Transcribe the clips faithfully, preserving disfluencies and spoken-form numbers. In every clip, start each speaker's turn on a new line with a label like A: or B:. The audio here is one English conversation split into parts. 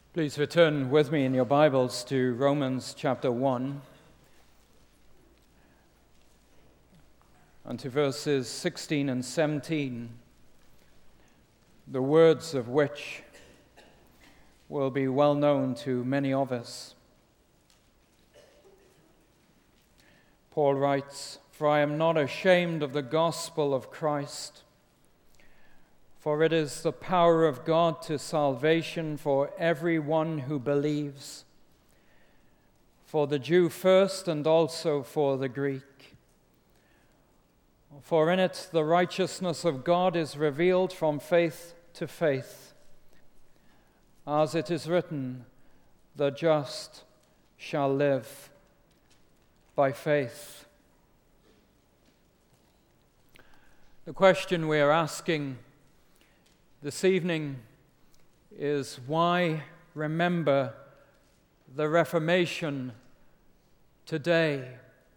A: Please return with me in your Bibles to Romans chapter one and to verses sixteen and seventeen, the words of which will be well known to many of us. Paul writes, "For I am not ashamed of the gospel of Christ, for it is the power of God to salvation for everyone who believes, for the Jew first and also for the Greek. For in it the righteousness of God is revealed from faith to faith. As it is written, the just shall live by faith." The question we are asking this evening is, why remember the Reformation today?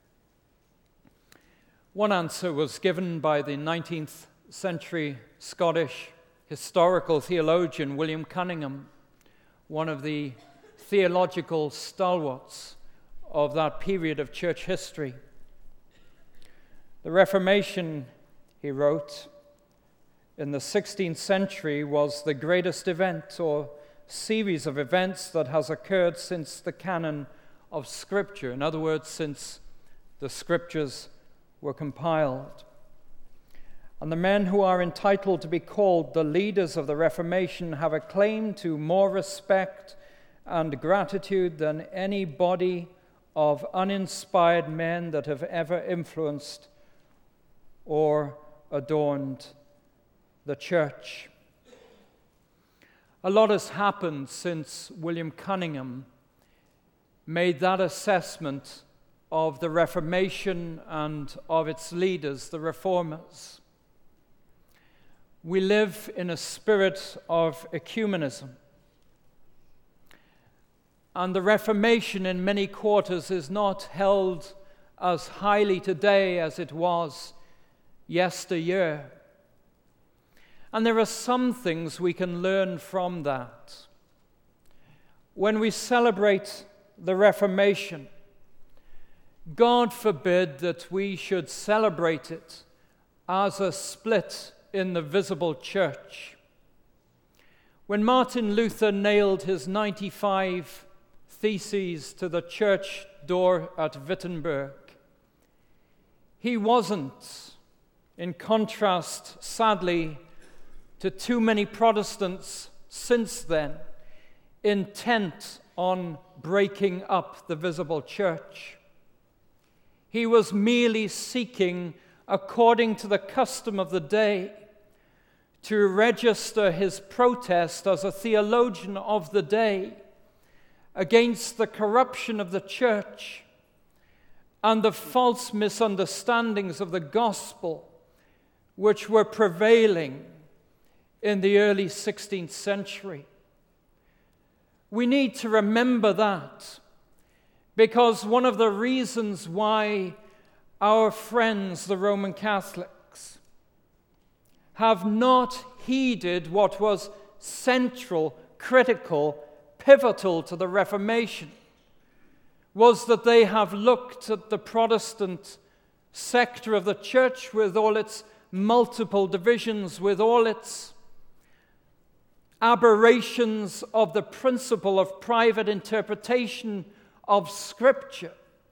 A: One answer was given by the nineteenth century Scottish historical theologian William Cunningham, one of the theological stalwarts of that period of church history. The Reformation, he wrote, in the sixteenth century was the greatest event or series of events that has occurred since the canon of Scripture. In other words, since the Scriptures were compiled. And the men who are entitled to be called the leaders of the Reformation have a claim to more respect and gratitude than any body of uninspired men that have ever influenced or adorned the church. A lot has happened since William Cunningham made that assessment of the Reformation and of its leaders, the Reformers. We live in a spirit of ecumenism, and the Reformation in many quarters is not held as highly today as it was yesteryear. And there are some things we can learn from that. When we celebrate the Reformation, God forbid that we should celebrate it as a split in the visible church. When Martin Luther nailed his ninety-five theses to the church door at Wittenberg, he wasn't, in contrast, sadly, to too many Protestants since then, intent on breaking up the visible church. He was merely seeking, according to the custom of the day, to register his protest as a theologian of the day against the corruption of the church and the false misunderstandings of the gospel which were prevailing in the early sixteenth century. We need to remember that, because one of the reasons why our friends, the Roman Catholics, have not heeded what was central, critical, pivotal to the Reformation was that they have looked at the Protestant sector of the church with all its multiple divisions, with all its aberrations of the principle of private interpretation of Scripture,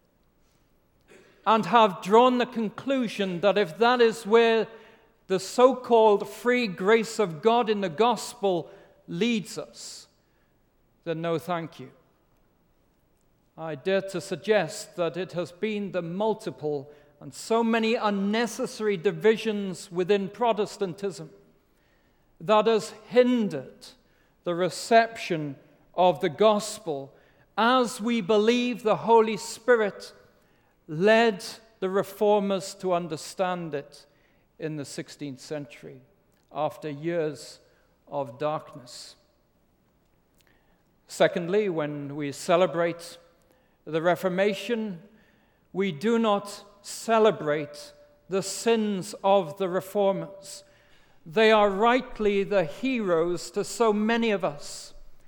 A: and have drawn the conclusion that if that is where the so-called free grace of God in the gospel leads us, then no thank you. I dare to suggest that it has been the multiple and so many unnecessary divisions within Protestantism that has hindered the reception of the gospel as we believe the Holy Spirit led the Reformers to understand it in the sixteenth century, after years of darkness. Secondly, when we celebrate the Reformation, we do not celebrate the sins of the Reformers. They are rightly the heroes to so many of us.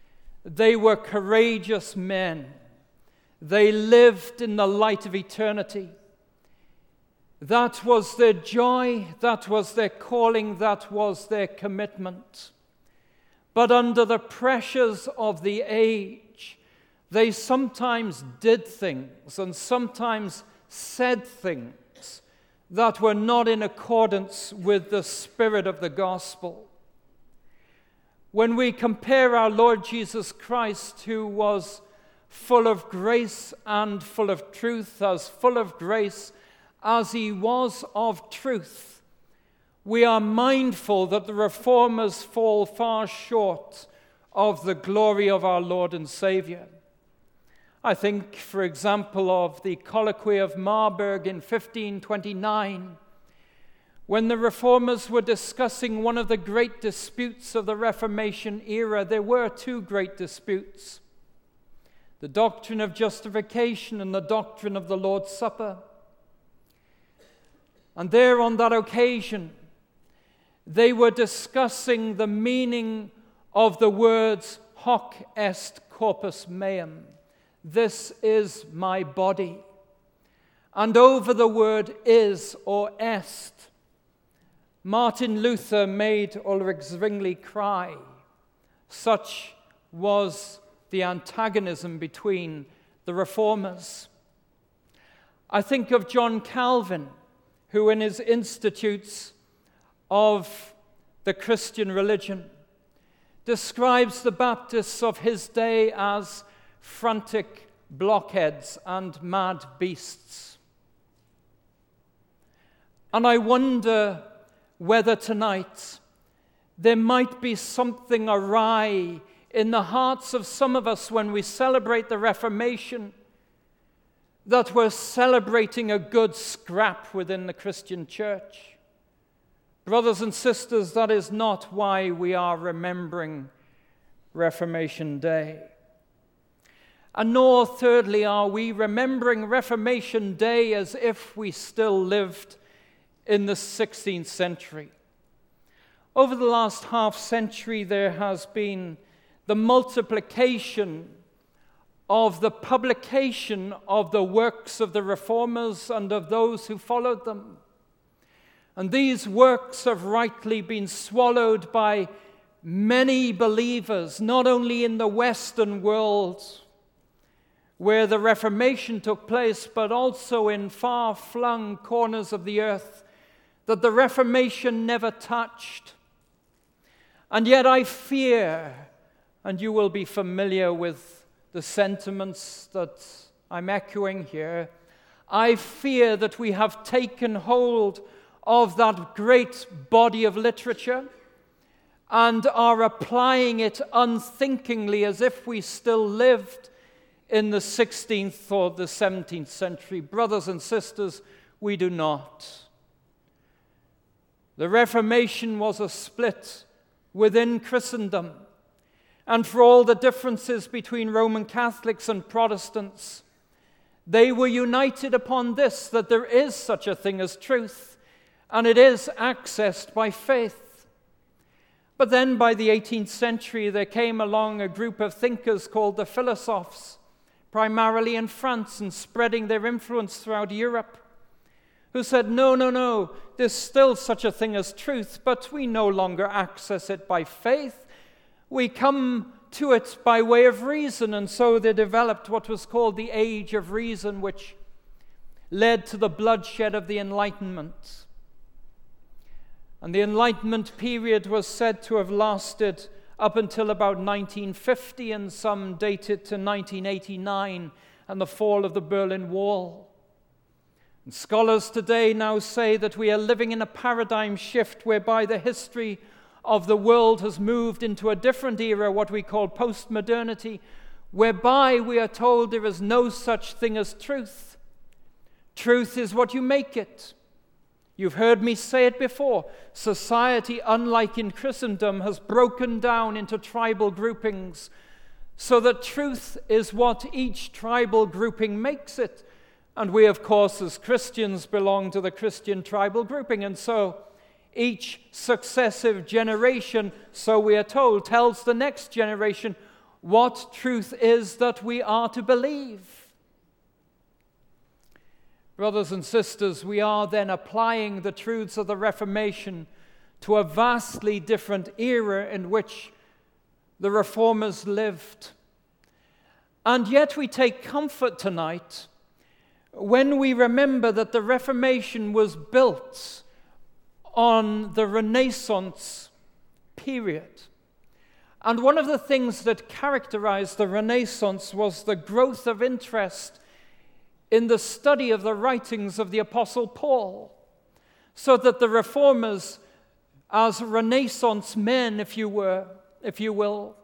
A: They were courageous men. They lived in the light of eternity. That was their joy, that was their calling, that was their commitment. But under the pressures of the age, they sometimes did things and sometimes said things that were not in accordance with the spirit of the gospel. When we compare our Lord Jesus Christ, who was full of grace and full of truth, as full of grace as he was of truth, we are mindful that the reformers fall far short of the glory of our Lord and Savior. I think, for example, of the colloquy of Marburg in fifteen twenty-nine, when the reformers were discussing one of the great disputes of the Reformation era. There were two great disputes: the doctrine of justification and the doctrine of the Lord's Supper. And there on that occasion, they were discussing the meaning of the words hoc est corpus meum. This is my body. And over the word is or est, Martin Luther made Ulrich Zwingli cry. Such was the antagonism between the reformers. I think of John Calvin, who in his Institutes of the Christian Religion describes the Baptists of his day as frantic blockheads and mad beasts. And I wonder whether tonight there might be something awry in the hearts of some of us when we celebrate the Reformation, that we're celebrating a good scrap within the Christian church. Brothers and sisters, that is not why we are remembering Reformation Day. And nor, thirdly, are we remembering Reformation Day as if we still lived in the sixteenth century. Over the last half century, there has been the multiplication of the publication of the works of the reformers and of those who followed them. And these works have rightly been swallowed by many believers, not only in the Western world where the Reformation took place, but also in far-flung corners of the earth that the Reformation never touched. And yet I fear, and you will be familiar with the sentiments that I'm echoing here, I fear that we have taken hold of that great body of literature and are applying it unthinkingly as if we still lived in the sixteenth or the seventeenth century. Brothers and sisters, we do not. The Reformation was a split within Christendom. And for all the differences between Roman Catholics and Protestants, they were united upon this, that there is such a thing as truth, and it is accessed by faith. But then by the eighteenth century, there came along a group of thinkers called the Philosophes, primarily in France and spreading their influence throughout Europe, who said, no, no, no, there's still such a thing as truth, but we no longer access it by faith. We come to it by way of reason, and so they developed what was called the Age of Reason, which led to the bloodshed of the Enlightenment. And the Enlightenment period was said to have lasted up until about nineteen fifty, and some date it to nineteen eighty-nine and the fall of the Berlin Wall. And scholars today now say that we are living in a paradigm shift whereby the history of the world has moved into a different era, what we call postmodernity, whereby we are told there is no such thing as truth. Truth is what you make it. You've heard me say it before. Society, unlike in Christendom, has broken down into tribal groupings, so that truth is what each tribal grouping makes it. And we, of course, as Christians, belong to the Christian tribal grouping, and so each successive generation, so we are told, tells the next generation what truth is that we are to believe. Brothers and sisters, we are then applying the truths of the Reformation to a vastly different era in which the Reformers lived. And yet we take comfort tonight when we remember that the Reformation was built on the Renaissance period. And one of the things that characterized the Renaissance was the growth of interest in the study of the writings of the Apostle Paul, so that the Reformers, as Renaissance men, if you were, if you will,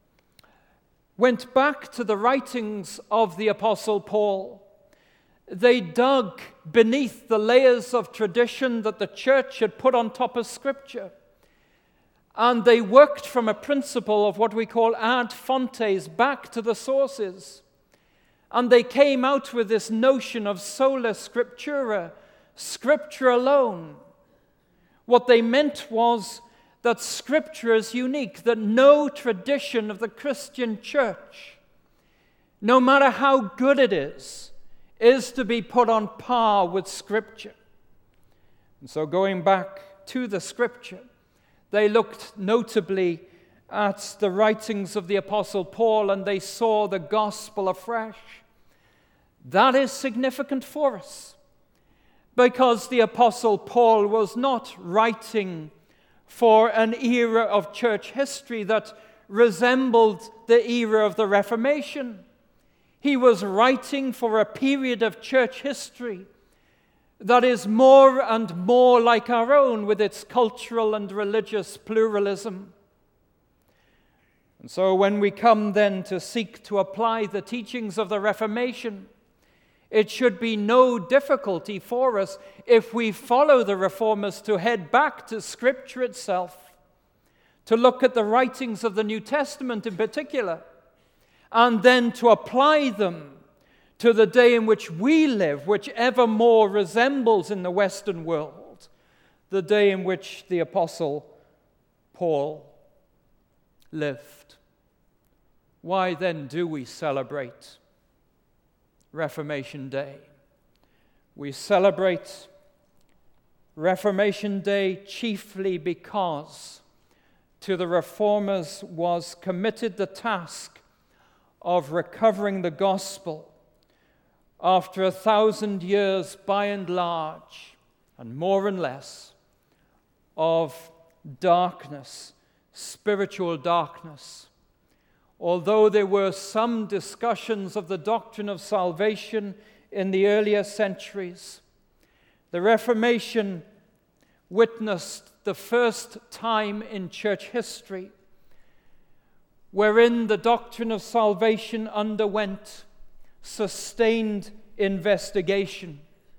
A: went back to the writings of the Apostle Paul. They dug beneath the layers of tradition that the church had put on top of Scripture. And they worked from a principle of what we call ad fontes, back to the sources. And they came out with this notion of sola scriptura, Scripture alone. What they meant was that Scripture is unique, that no tradition of the Christian church, no matter how good it is, is to be put on par with Scripture. And so going back to the Scripture, they looked notably at the writings of the Apostle Paul, and they saw the gospel afresh. That is significant for us, because the Apostle Paul was not writing for an era of church history that resembled the era of the Reformation. He was writing for a period of church history that is more and more like our own, with its cultural and religious pluralism. And so when we come then to seek to apply the teachings of the Reformation, it should be no difficulty for us, if we follow the Reformers, to head back to Scripture itself, to look at the writings of the New Testament in particular, and then to apply them to the day in which we live, which ever more resembles in the Western world the day in which the Apostle Paul lived. Why then do we celebrate Reformation Day? We celebrate Reformation Day chiefly because to the Reformers was committed the task of recovering the gospel after a thousand years, by and large, and more and less, of darkness, spiritual darkness. Although there were some discussions of the doctrine of salvation in the earlier centuries, the Reformation witnessed the first time in church history wherein the doctrine of salvation underwent sustained investigation.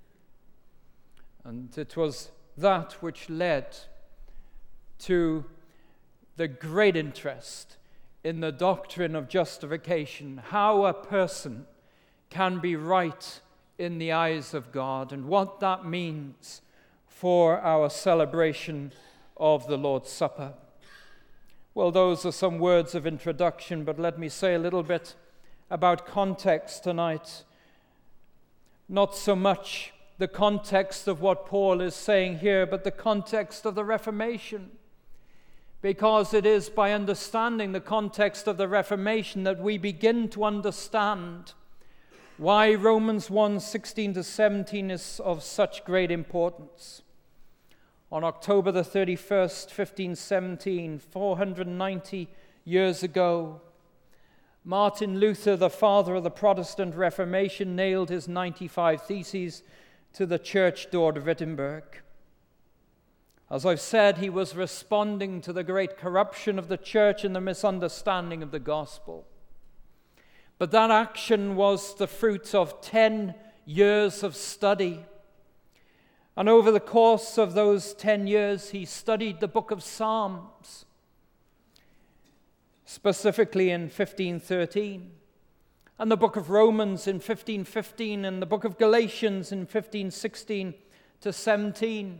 A: And it was that which led to the great interest in the doctrine of justification, how a person can be right in the eyes of God, and what that means for our celebration of the Lord's Supper. Well, those are some words of introduction, but let me say a little bit about context tonight. Not so much the context of what Paul is saying here, but the context of the Reformation. Because it is by understanding the context of the Reformation that we begin to understand why Romans one, sixteen to seventeen is of such great importance. On October the thirty-first, fifteen seventeen, four hundred ninety years ago, Martin Luther, the father of the Protestant Reformation, nailed his ninety-five Theses to the church door of Wittenberg. As I've said, he was responding to the great corruption of the church and the misunderstanding of the gospel. But that action was the fruit of ten years of study. And over the course of those ten years, he studied the book of Psalms, specifically in fifteen thirteen, and the book of Romans in fifteen fifteen, and the book of Galatians in fifteen sixteen to seventeen.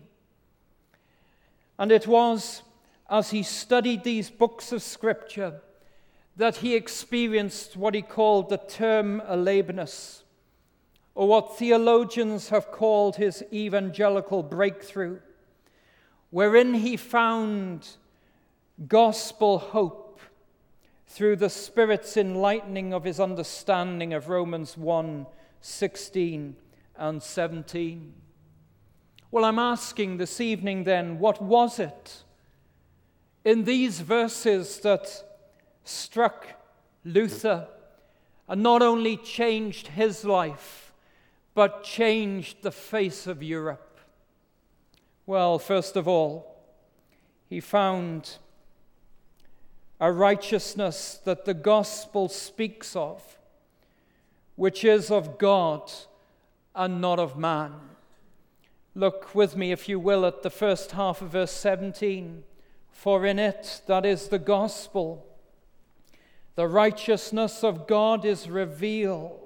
A: And it was as he studied these books of Scripture that he experienced what he called the term Labanus, or what theologians have called his evangelical breakthrough, wherein he found gospel hope through the Spirit's enlightening of his understanding of Romans one, sixteen and seventeen. Well, I'm asking this evening then, what was it in these verses that struck Luther and not only changed his life, but changed the face of Europe? Well, first of all, he found a righteousness that the gospel speaks of, which is of God and not of man. Look with me, if you will, at the first half of verse seventeen. For in it, that is the gospel, the righteousness of God is revealed.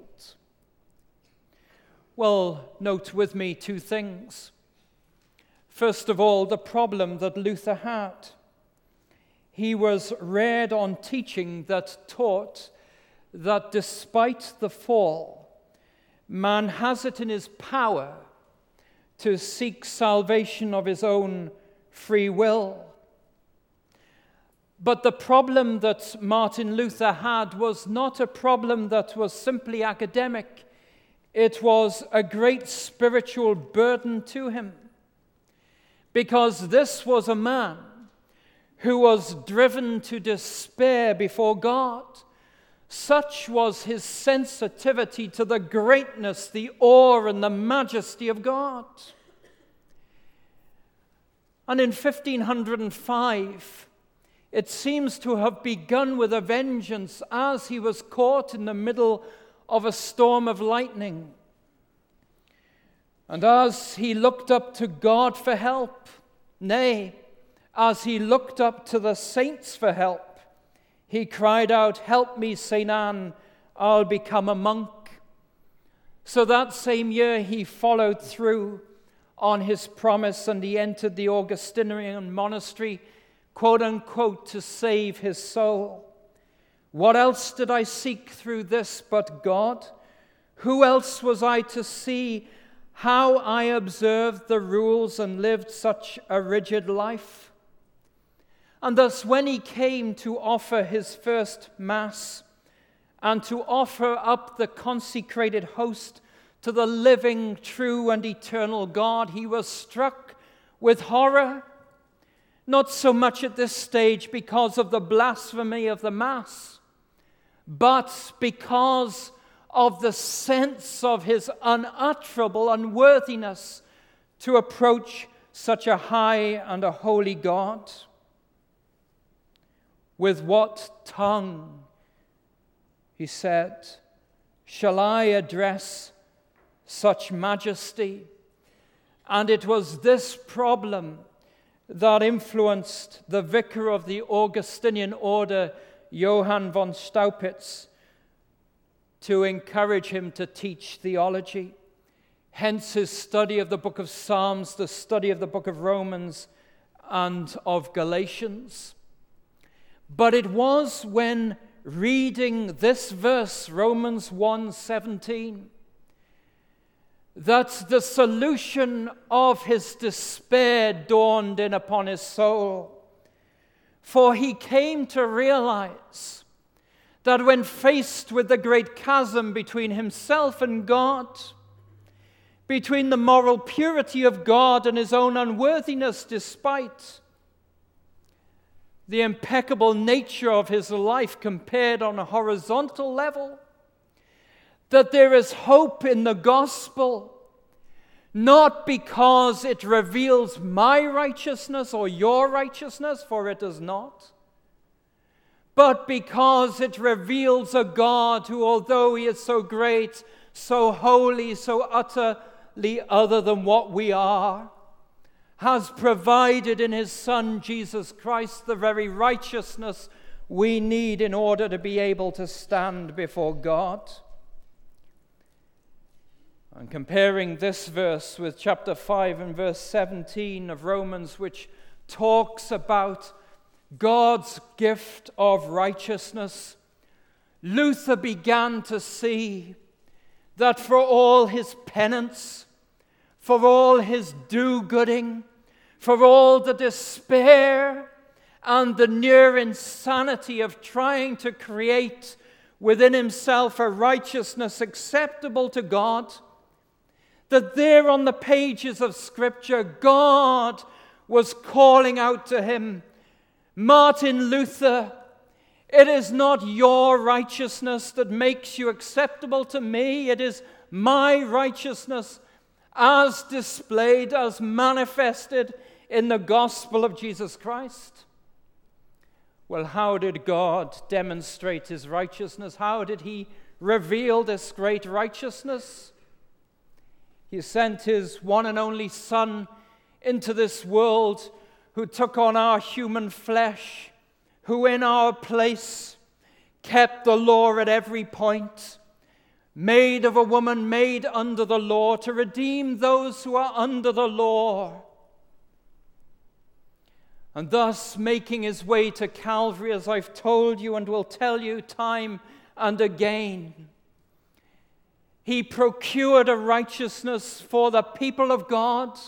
A: Well, note with me two things. First of all, the problem that Luther had. He was reared on teaching that taught that despite the fall, man has it in his power to seek salvation of his own free will. But the problem that Martin Luther had was not a problem that was simply academic. It was a great spiritual burden to him, because this was a man who was driven to despair before God. Such was his sensitivity to the greatness, the awe, and the majesty of God. And in fifteen oh five, it seems to have begun with a vengeance as he was caught in the middle of a storm of lightning. And as he looked up to God for help, nay, as he looked up to the saints for help, he cried out, "Help me, Saint Anne, I'll become a monk." So that same year he followed through on his promise, and he entered the Augustinian monastery, quote unquote, to save his soul. What else did I seek through this but God? Who else was I to see how I observed the rules and lived such a rigid life? And thus when he came to offer his first Mass and to offer up the consecrated host to the living, true, and eternal God, he was struck with horror, not so much at this stage because of the blasphemy of the Mass, but because of the sense of his unutterable unworthiness to approach such a high and a holy God. With what tongue, he said, shall I address such majesty? And it was this problem that influenced the vicar of the Augustinian order, Johann von Staupitz, to encourage him to teach theology. Hence his study of the book of Psalms, the study of the book of Romans, and of Galatians. But it was when reading this verse, Romans one seventeen, that the solution of his despair dawned in upon his soul. For he came to realize that when faced with the great chasm between himself and God, between the moral purity of God and his own unworthiness despite the impeccable nature of his life compared on a horizontal level, that there is hope in the gospel, not because it reveals my righteousness or your righteousness, for it does not, but because it reveals a God who, although he is so great, so holy, so utterly other than what we are, has provided in his Son, Jesus Christ, the very righteousness we need in order to be able to stand before God. And comparing this verse with chapter five and verse seventeen of Romans, which talks about God's gift of righteousness, Luther began to see that for all his penance, for all his do-gooding, for all the despair and the near insanity of trying to create within himself a righteousness acceptable to God, that there on the pages of Scripture, God was calling out to him, Martin Luther, it is not your righteousness that makes you acceptable to me. It is my righteousness as displayed, as manifested in the gospel of Jesus Christ. Well, how did God demonstrate his righteousness? How did he reveal this great righteousness? He sent his one and only Son into this world, who took on our human flesh, who in our place kept the law at every point, made of a woman, made under the law, to redeem those who are under the law, and thus making his way to Calvary, as I've told you and will tell you time and again. He procured a righteousness for the people of God,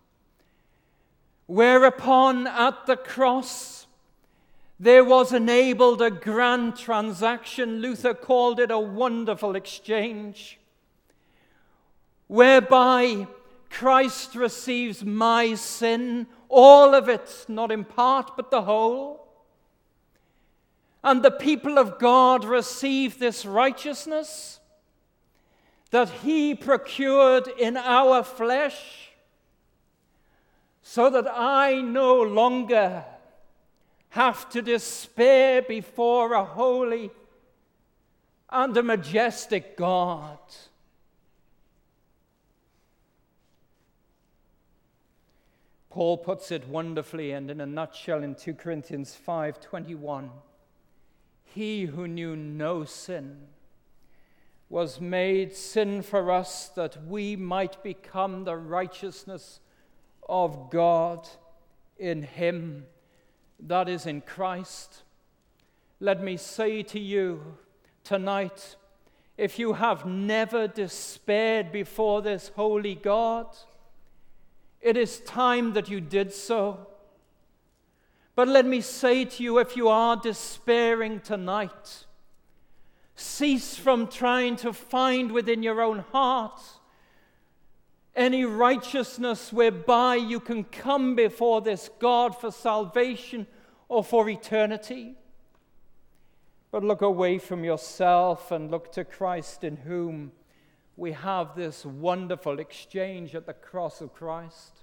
A: whereupon at the cross there was enabled a grand transaction. Luther called it a wonderful exchange, whereby Christ receives my sin, all of it, not in part, but the whole. And the people of God receive this righteousness that he procured in our flesh, so that I no longer have to despair before a holy and a majestic God. Paul puts it wonderfully and in a nutshell in Second Corinthians five twenty-one. He who knew no sin was made sin for us, that we might become the righteousness of God in him, that is, in Christ. Let me say to you tonight, if you have never despaired before this holy God, it is time that you did so. But let me say to you, if you are despairing tonight, cease from trying to find within your own heart any righteousness whereby you can come before this God for salvation or for eternity. But look away from yourself and look to Christ, in whom we have this wonderful exchange at the cross of Christ.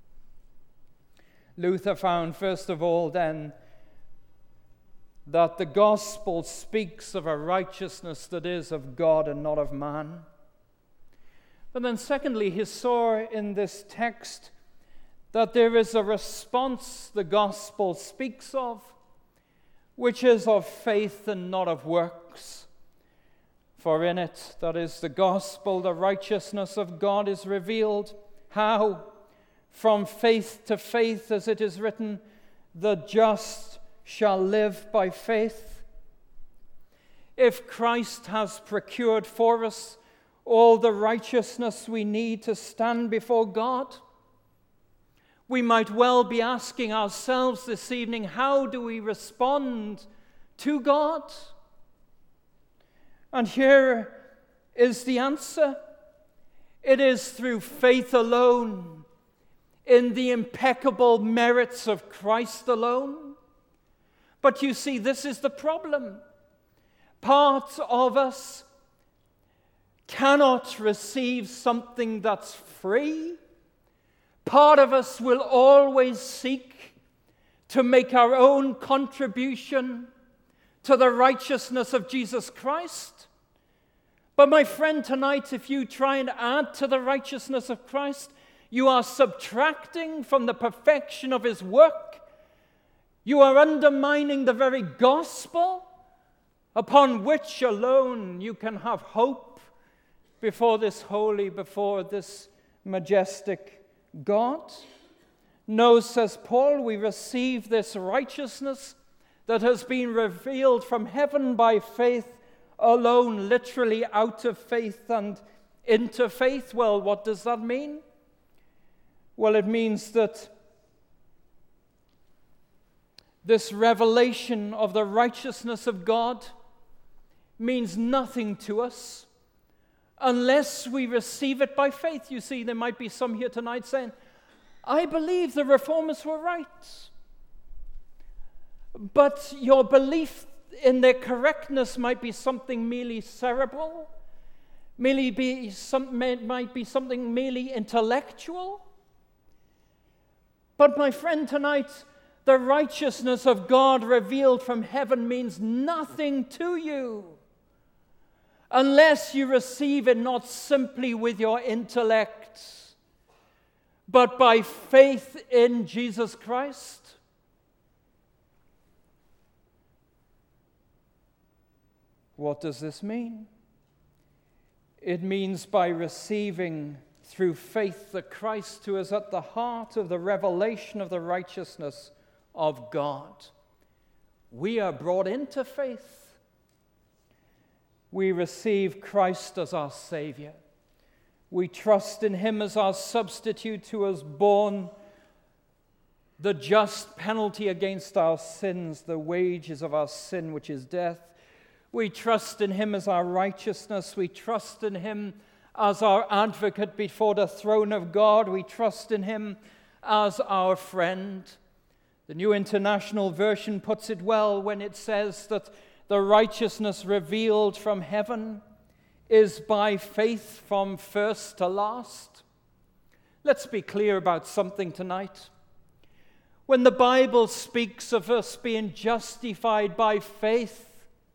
A: Luther found, first of all, then, that the gospel speaks of a righteousness that is of God and not of man. But then secondly, he saw in this text that there is a response the gospel speaks of, which is of faith and not of works. For in it, that is the gospel, the righteousness of God is revealed. How? From faith to faith, as it is written, the just shall live by faith. If Christ has procured for us all the righteousness we need to stand before God, we might well be asking ourselves this evening, how do we respond to God? And here is the answer. It is through faith alone, in the impeccable merits of Christ alone. But you see, this is the problem. Part of us cannot receive something that's free. Part of us will always seek to make our own contribution to the righteousness of Jesus Christ. But my friend, tonight, if you try and add to the righteousness of Christ, you are subtracting from the perfection of his work. You are undermining the very gospel upon which alone you can have hope before this holy, before this majestic God. No, says Paul, we receive this righteousness that has been revealed from heaven by faith alone, literally out of faith and into faith. Well, what does that mean? Well, it means that this revelation of the righteousness of God means nothing to us unless we receive it by faith. You see, there might be some here tonight saying, I believe the Reformers were right. But your belief in their correctness might be something merely cerebral, merely be some, might be something merely intellectual. But my friend, tonight, the righteousness of God revealed from heaven means nothing to you unless you receive it not simply with your intellect, but by faith in Jesus Christ. What does this mean? It means by receiving through faith the Christ who is at the heart of the revelation of the righteousness of God. We are brought into faith. We receive Christ as our Savior. We trust in Him as our substitute who has borne the just penalty against our sins, the wages of our sin, which is death. We trust in Him as our righteousness. We trust in Him as our advocate before the throne of God. We trust in Him as our friend. The New International Version puts it well when it says that the righteousness revealed from heaven is by faith from first to last. Let's be clear about something tonight. When the Bible speaks of us being justified by faith,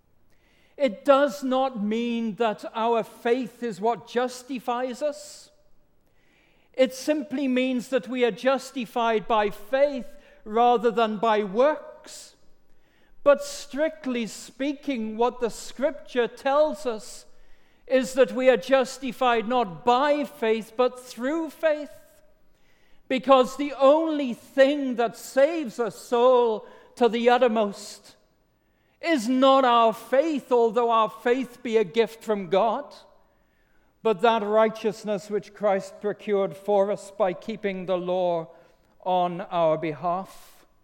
A: it does not mean that our faith is what justifies us. It simply means that we are justified by faith rather than by works. But strictly speaking, what the Scripture tells us is that we are justified not by faith, but through faith. Because the only thing that saves a soul to the uttermost is not our faith, although our faith be a gift from God, but that righteousness which Christ procured for us by keeping the law on our behalf.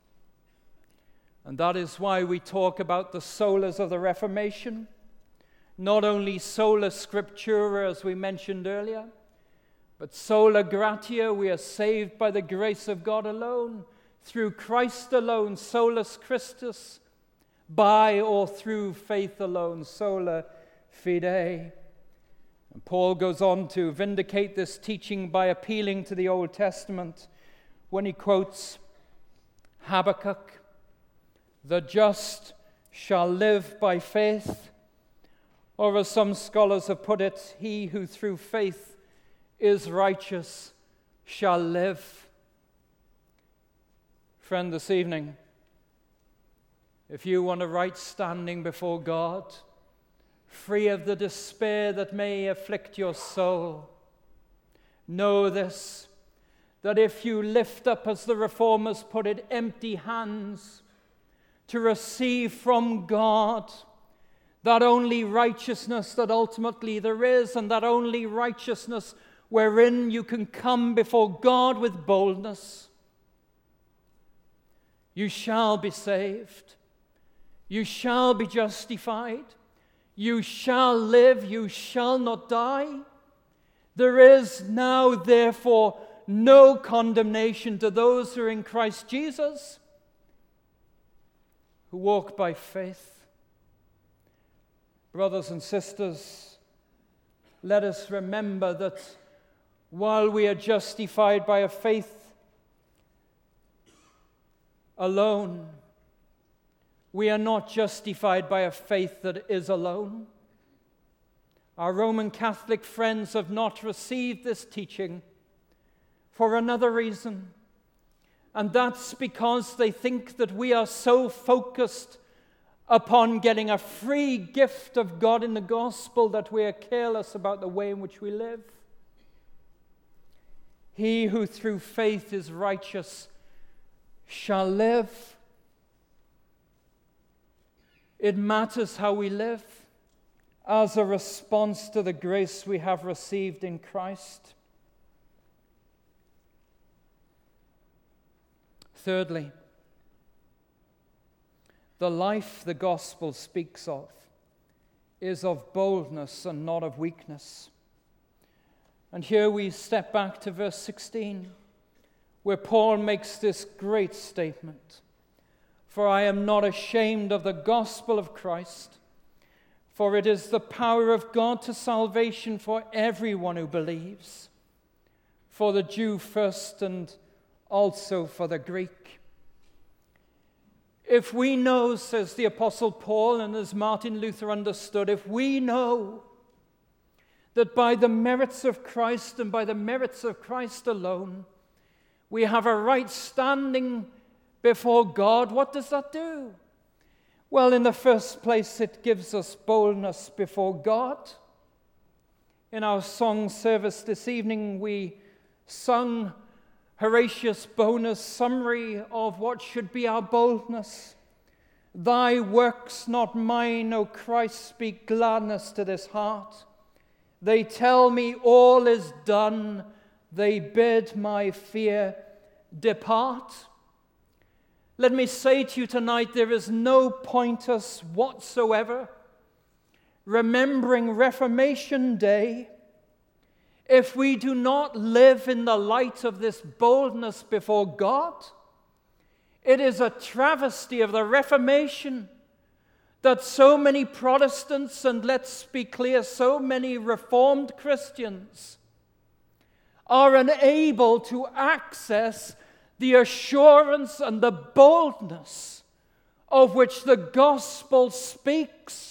A: And that is why we talk about the solas of the Reformation, not only sola scriptura, as we mentioned earlier, but sola gratia. We are saved by the grace of God alone, through Christ alone, solus Christus, by or through faith alone, sola fide. And Paul goes on to vindicate this teaching by appealing to the Old Testament when he quotes Habakkuk, "The just shall live by faith," or as some scholars have put it, "He who through faith is righteous shall live." Friend, this evening, if you want a right standing before God, free of the despair that may afflict your soul, know this, that if you lift up, as the Reformers put it, empty hands to receive from God that only righteousness that ultimately there is, and that only righteousness wherein you can come before God with boldness, you shall be saved. You shall be justified. You shall live. You shall not die. There is now, therefore, no condemnation to those who are in Christ Jesus, who walk by faith. Brothers and sisters, let us remember that while we are justified by a faith alone, we are not justified by a faith that is alone. Our Roman Catholic friends have not received this teaching for another reason, and that's because they think that we are so focused upon getting a free gift of God in the gospel that we are careless about the way in which we live. He who through faith is righteous shall live. It matters how we live. as a response to the grace we have received in Christ. Thirdly, the life the gospel speaks of is of boldness and not of weakness. And here we step back to verse sixteen, where Paul makes this great statement. For I am not ashamed of the gospel of Christ, for it is the power of God to salvation for everyone who believes, for the Jew first and also for the Greek. If we know, says the Apostle Paul, and as Martin Luther understood, if we know that by the merits of Christ and by the merits of Christ alone, we have a right standing before God, what does that do? Well, in the first place, it gives us boldness before God. In our song service this evening, we sung Horatius Bonas' summary of what should be our boldness. Thy works, not mine, O Christ, speak gladness to this heart. They tell me all is done. They bid my fear depart. Let me say to you tonight, there is no pointus whatsoever, remembering Reformation Day, if we do not live in the light of this boldness before God. It is a travesty of the Reformation that so many Protestants, and let's be clear, so many Reformed Christians, are unable to access the assurance and the boldness of which the gospel speaks.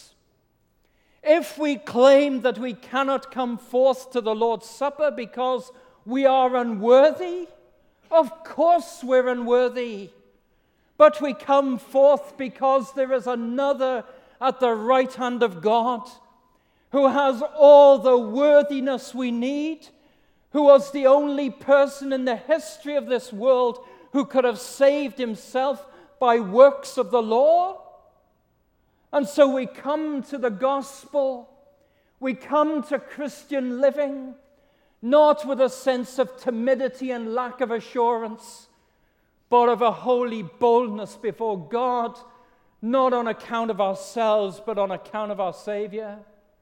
A: If we claim that we cannot come forth to the Lord's Supper because we are unworthy, of course we're unworthy. But we come forth because there is another at the right hand of God who has all the worthiness we need, who was the only person in the history of this world who could have saved himself by works of the law. And so we come to the gospel, we come to Christian living, not with a sense of timidity and lack of assurance, but of a holy boldness before God, not on account of ourselves, but on account of our Savior.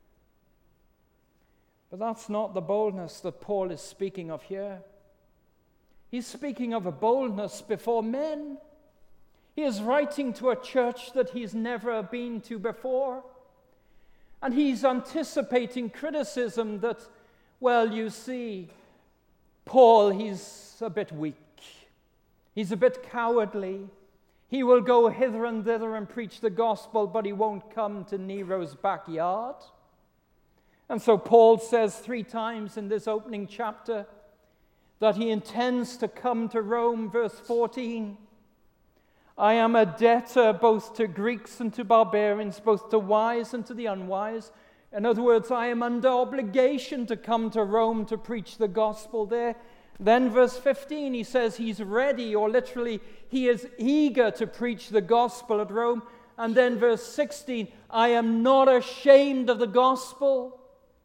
A: But that's not the boldness that Paul is speaking of here. He's speaking of a boldness before men. He is writing to a church that he's never been to before. And he's anticipating criticism that, well, you see, Paul, he's a bit weak. He's a bit cowardly. He will go hither and thither and preach the gospel, but he won't come to Nero's backyard. And so Paul says three times in this opening chapter that he intends to come to Rome, verse fourteen. I am a debtor both to Greeks and to barbarians, both to wise and to the unwise. In other words, I am under obligation to come to Rome to preach the gospel there. Then verse fifteen, he says he's ready, or literally, he is eager to preach the gospel at Rome. And then verse sixteen, I am not ashamed of the gospel.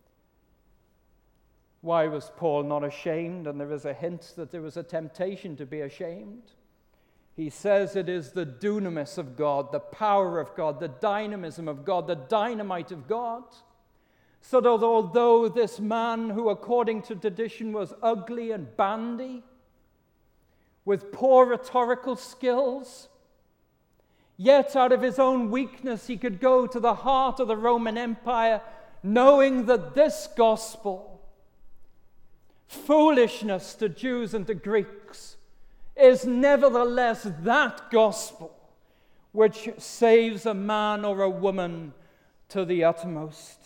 A: Why was Paul not ashamed? And there is a hint that there was a temptation to be ashamed. He says it is the dunamis of God, the power of God, the dynamism of God, the dynamite of God. So that although this man, who according to tradition was ugly and bandy, with poor rhetorical skills, yet out of his own weakness he could go to the heart of the Roman Empire, knowing that this gospel, foolishness to Jews and to Greeks, is nevertheless that gospel which saves a man or a woman to the uttermost.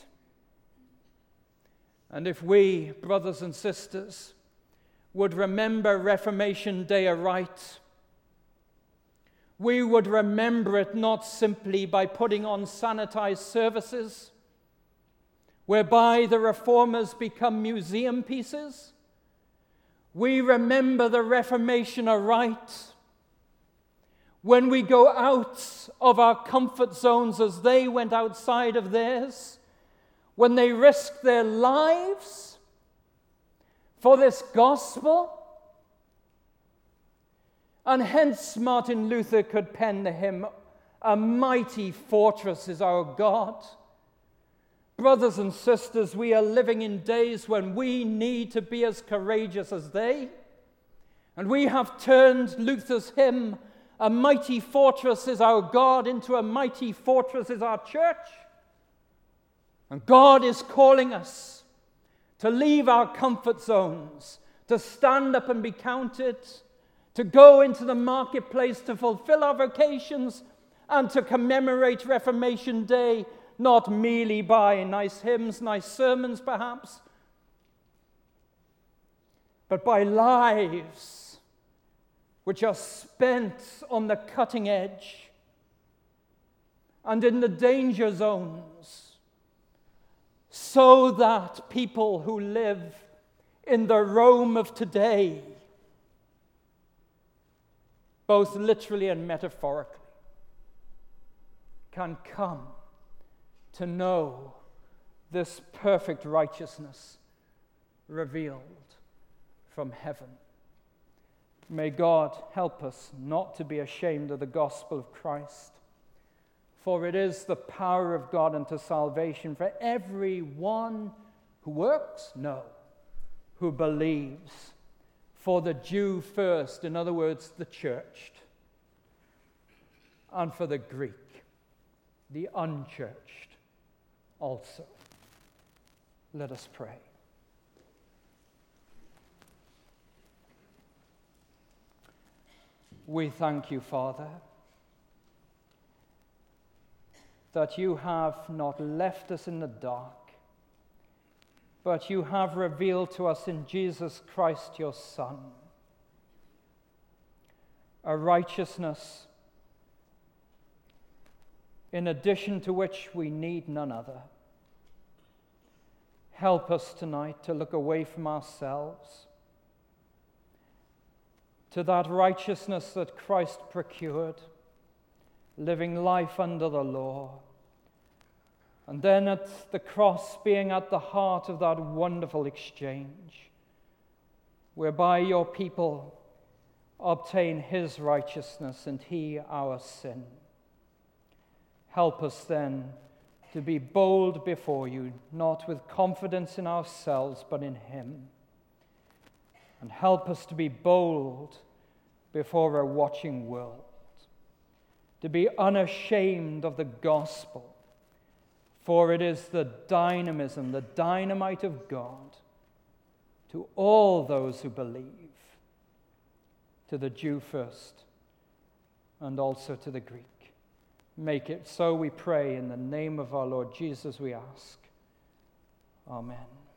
A: And if we, brothers and sisters, would remember Reformation Day aright, we would remember it not simply by putting on sanitized services, whereby the reformers become museum pieces. We remember the Reformation aright when we go out of our comfort zones as they went outside of theirs, when they risked their lives for this gospel. And hence Martin Luther could pen the hymn, "A mighty fortress is our God." Brothers and sisters, we are living in days when we need to be as courageous as they. And we have turned Luther's hymn, "A mighty fortress is our God," into "A mighty fortress is our church." And God is calling us to leave our comfort zones, to stand up and be counted, to go into the marketplace, to fulfill our vocations, and to commemorate Reformation Day, not merely by nice hymns, nice sermons perhaps, but by lives which are spent on the cutting edge and in the danger zones, so that people who live in the Rome of today, both literally and metaphorically, can come to know this perfect righteousness revealed from heaven. May God help us not to be ashamed of the gospel of Christ, for it is the power of God unto salvation for everyone who works? No, who believes. For the Jew first, in other words, the churched, and for the Greek, the unchurched also. Let us pray. We thank you, Father, that you have not left us in the dark, but you have revealed to us in Jesus Christ, your Son, a righteousness in addition to which we need none other. Help us tonight to look away from ourselves to that righteousness that Christ procured, living life under the law, and then at the cross being at the heart of that wonderful exchange, whereby your people obtain his righteousness and he our sin. Help us then to be bold before you, not with confidence in ourselves, but in him. And help us to be bold before a watching world, to be unashamed of the gospel, for it is the dynamism, the dynamite of God to all those who believe, to the Jew first, and also to the Greek. Make it so, we pray, in the name of our Lord Jesus we ask. Amen.